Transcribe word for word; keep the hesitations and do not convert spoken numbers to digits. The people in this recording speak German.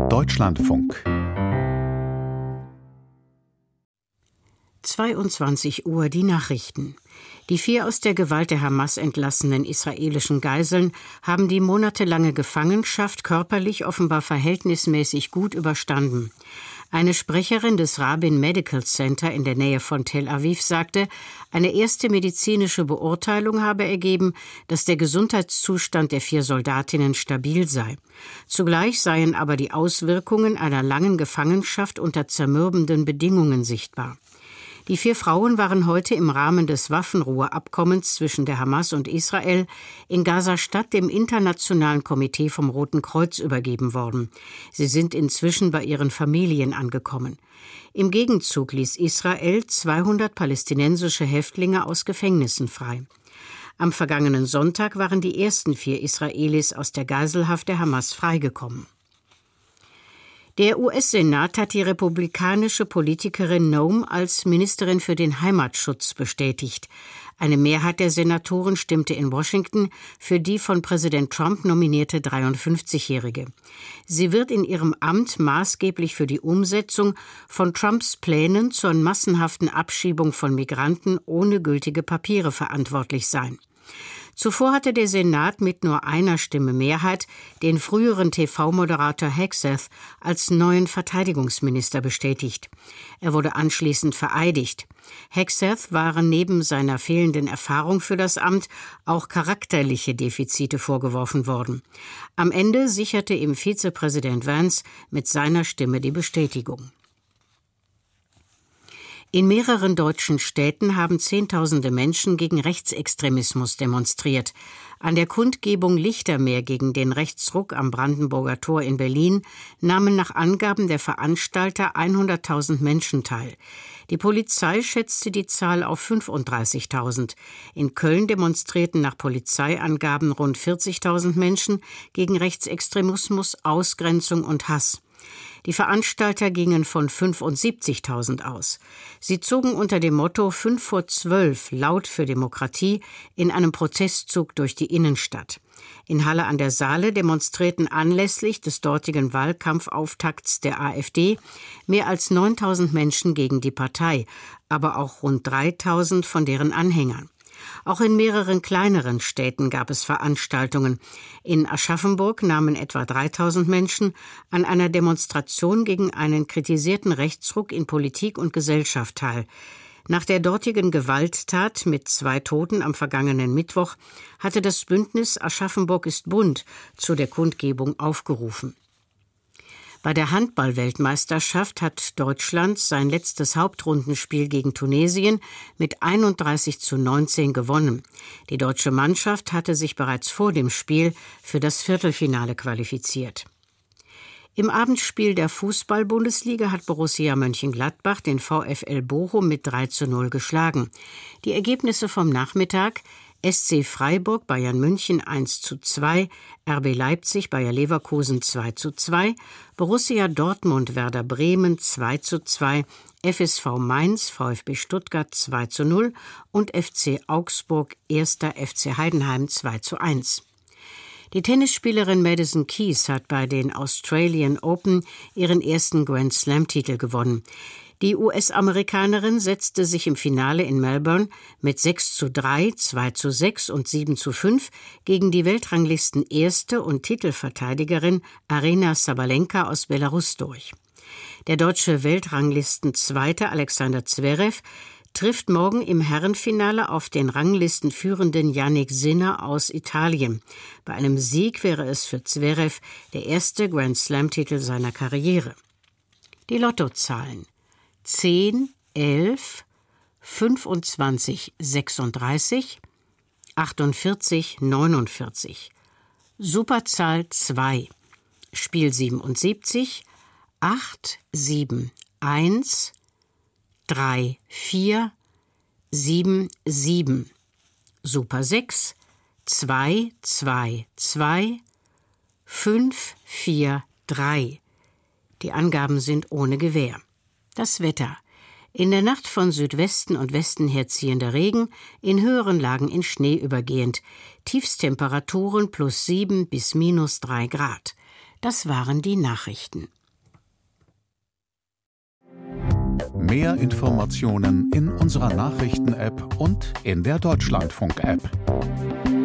Deutschlandfunk. zweiundzwanzig Uhr die Nachrichten. Die vier aus der Gewalt der Hamas entlassenen israelischen Geiseln haben die monatelange Gefangenschaft körperlich offenbar verhältnismäßig gut überstanden. Eine Sprecherin des Rabin Medical Center in der Nähe von Tel Aviv sagte, eine erste medizinische Beurteilung habe ergeben, dass der Gesundheitszustand der vier Soldatinnen stabil sei. Zugleich seien aber die Auswirkungen einer langen Gefangenschaft unter zermürbenden Bedingungen sichtbar. Die vier Frauen waren heute im Rahmen des Waffenruheabkommens zwischen der Hamas und Israel in Gaza-Stadt dem Internationalen Komitee vom Roten Kreuz übergeben worden. Sie sind inzwischen bei ihren Familien angekommen. Im Gegenzug ließ Israel zweihundert palästinensische Häftlinge aus Gefängnissen frei. Am vergangenen Sonntag waren die ersten vier Israelis aus der Geiselhaft der Hamas freigekommen. Der U S-Senat hat die republikanische Politikerin Noem als Ministerin für den Heimatschutz bestätigt. Eine Mehrheit der Senatoren stimmte in Washington für die von Präsident Trump nominierte dreiundfünfzigjährige. Sie wird in ihrem Amt maßgeblich für die Umsetzung von Trumps Plänen zur massenhaften Abschiebung von Migranten ohne gültige Papiere verantwortlich sein. Zuvor hatte der Senat mit nur einer Stimme Mehrheit den früheren T V-Moderator Hegseth als neuen Verteidigungsminister bestätigt. Er wurde anschließend vereidigt. Hegseth waren neben seiner fehlenden Erfahrung für das Amt auch charakterliche Defizite vorgeworfen worden. Am Ende sicherte ihm Vizepräsident Vance mit seiner Stimme die Bestätigung. In mehreren deutschen Städten haben Zehntausende Menschen gegen Rechtsextremismus demonstriert. An der Kundgebung Lichtermeer gegen den Rechtsruck am Brandenburger Tor in Berlin nahmen nach Angaben der Veranstalter hunderttausend Menschen teil. Die Polizei schätzte die Zahl auf fünfunddreißigtausend. In Köln demonstrierten nach Polizeiangaben rund vierzigtausend Menschen gegen Rechtsextremismus, Ausgrenzung und Hass. Die Veranstalter gingen von fünfundsiebzigtausend aus. Sie zogen unter dem Motto fünf vor zwölf laut für Demokratie in einem Protestzug durch die Innenstadt. In Halle an der Saale demonstrierten anlässlich des dortigen Wahlkampfauftakts der AfD mehr als neuntausend Menschen gegen die Partei, aber auch rund dreitausend von deren Anhängern. Auch in mehreren kleineren Städten gab es Veranstaltungen. In Aschaffenburg nahmen etwa dreitausend Menschen an einer Demonstration gegen einen kritisierten Rechtsruck in Politik und Gesellschaft teil. Nach der dortigen Gewalttat mit zwei Toten am vergangenen Mittwoch hatte das Bündnis Aschaffenburg ist bunt zu der Kundgebung aufgerufen. Bei der Handball-Weltmeisterschaft hat Deutschland sein letztes Hauptrundenspiel gegen Tunesien mit einunddreißig zu neunzehn gewonnen. Die deutsche Mannschaft hatte sich bereits vor dem Spiel für das Viertelfinale qualifiziert. Im Abendspiel der Fußball-Bundesliga hat Borussia Mönchengladbach den VfL Bochum mit drei zu null geschlagen. Die Ergebnisse vom Nachmittag: S C Freiburg, Bayern München eins zu zwei, R B Leipzig, Bayer Leverkusen zwei zu zwei, Borussia Dortmund, Werder Bremen zwei zu zwei, F S V Mainz, VfB Stuttgart zwei zu null und F C Augsburg, erster F C Heidenheim zwei zu eins. Die Tennisspielerin Madison Keys hat bei den Australian Open ihren ersten Grand-Slam-Titel gewonnen. Die U S-Amerikanerin setzte sich im Finale in Melbourne mit sechs zu drei, zwei zu sechs und sieben zu fünf gegen die Weltranglisten-Erste und Titelverteidigerin Aryna Sabalenka aus Belarus durch. Der deutsche Weltranglisten-Zweite Alexander Zverev trifft morgen im Herrenfinale auf den Ranglistenführenden Jannik Sinner aus Italien. Bei einem Sieg wäre es für Zverev der erste Grand-Slam-Titel seiner Karriere. Die Lottozahlen: zehn, elf, fünfundzwanzig, sechsunddreißig, achtundvierzig, neunundvierzig. Superzahl zwei. Spiel siebenundsiebzig, acht, sieben, eins, drei, vier, sieben, sieben. Super sechs, zwei, zwei, zwei, fünf, vier, drei. Die Angaben sind ohne Gewähr. Das Wetter: in der Nacht von Südwesten und Westen her ziehender Regen, in höheren Lagen in Schnee übergehend. Tiefstemperaturen plus sieben bis minus drei Grad. Das waren die Nachrichten. Mehr Informationen in unserer Nachrichten-App und in der Deutschlandfunk-App.